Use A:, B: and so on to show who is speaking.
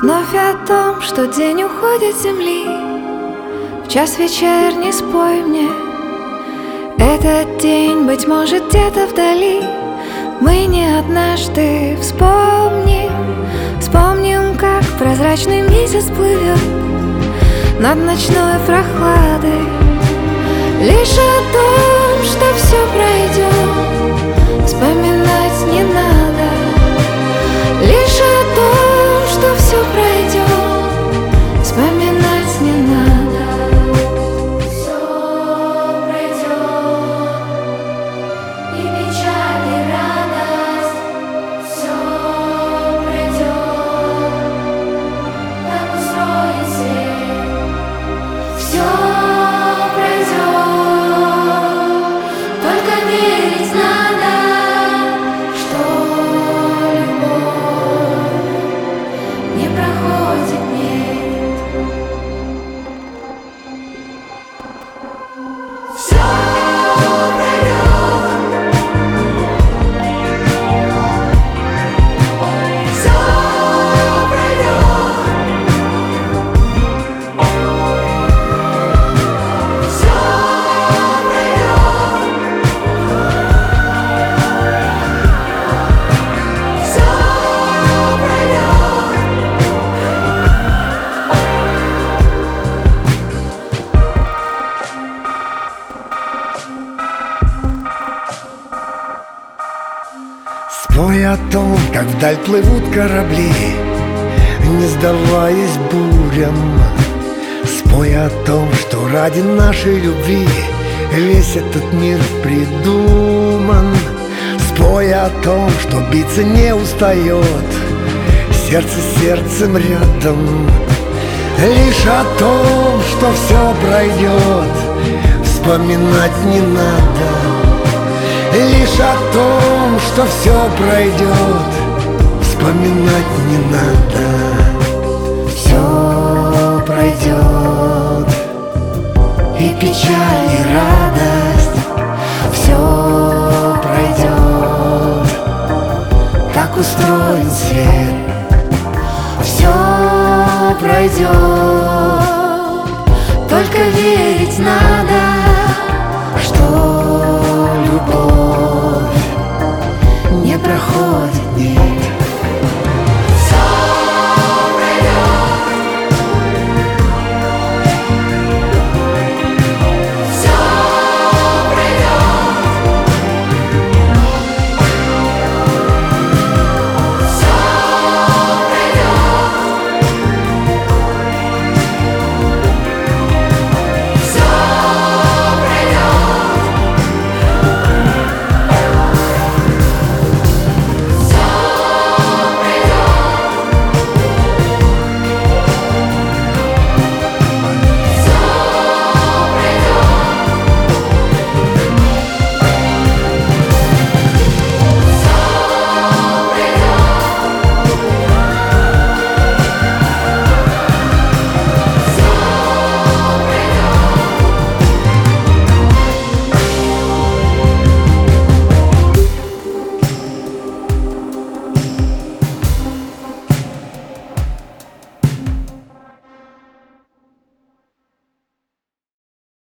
A: Вновь о том, что день уходит с земли. В час вечерний спой мне этот день, быть может, где-то вдали. Мы не однажды вспомним, как прозрачный месяц плывет над ночной прохладой. Лишь о том, что все пройдет, вспоминать не надо. Лишь о том, что все пройдет, вспоминать не надо. Все пройдет, и печаль, и радость. Все пройдет, так устроен свет. Все пройдет, только верить надо, что любовь не проходит, нет. Все пройдет, все пройдет, все
B: Спой о том, как вдаль плывут корабли, не сдаваясь бурям. Спой о том, что ради нашей любви весь этот мир придуман. Спой о том, что биться не устает сердце с сердцем рядом. Лишь о том, что все пройдет, вспоминать не надо. Лишь о том, что все пройдет, вспоминать не надо. Все пройдет, и печаль, и радость. Все пройдет, так устроен свет. Все пройдет, только верить надо.